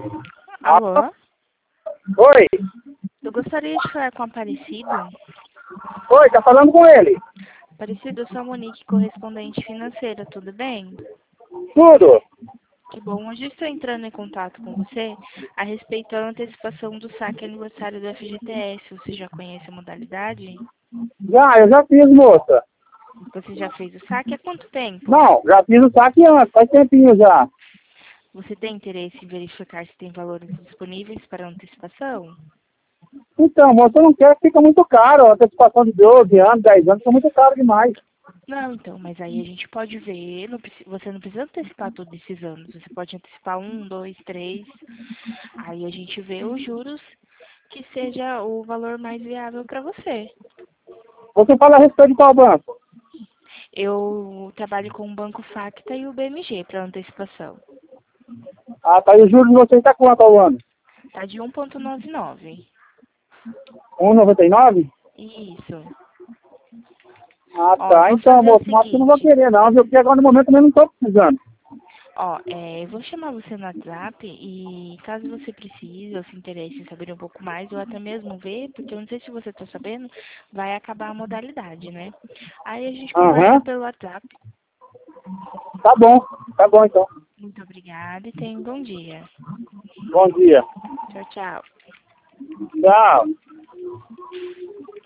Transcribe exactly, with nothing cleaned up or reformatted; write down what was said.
Alô? Oi, Eu gostaria de falar com o Aparecido. oi, tá falando com ele? Aparecido, eu sou a Monique, correspondente financeira, tudo bem? Tudo? Que bom, hoje estou entrando em contato com você a respeito da antecipação do saque aniversário do F G T S. Você já conhece a modalidade? Já, eu já fiz, moça. Você já fez o saque há quanto tempo? Não, já fiz o saque antes, faz tempinho já. Você tem interesse em verificar se tem valores disponíveis para antecipação? Então, moça, eu não quero que fica muito caro. A antecipação de doze anos, dez anos, fica muito caro demais. Não, então, mas aí a gente pode ver, não preci- você não precisa antecipar todos esses anos, você pode antecipar um, dois, três, aí a gente vê os juros que seja o valor mais viável para você. Você fala a respeito de qual banco? Eu trabalho com o Banco Facta e o B M G para antecipação. Ah, tá, e o juros de vocês tá quanto ao ano? Tá de um vírgula noventa e nove. um vírgula noventa e nove? Isso. Ah, Ó, eu tá. vou Então, fazer o moço, mas eu não vou seguinte. querer não, viu? Porque agora no momento eu não tô precisando. Ó, é, eu vou chamar você no WhatsApp e caso você precise ou se interesse em saber um pouco mais, ou até mesmo ver, porque eu não sei se você está sabendo, vai acabar a modalidade, né? Aí a gente conversa Aham, pelo WhatsApp. tá bom, tá bom então. Muito obrigada e tenha um bom dia. Bom dia. Tchau, tchau. Tchau.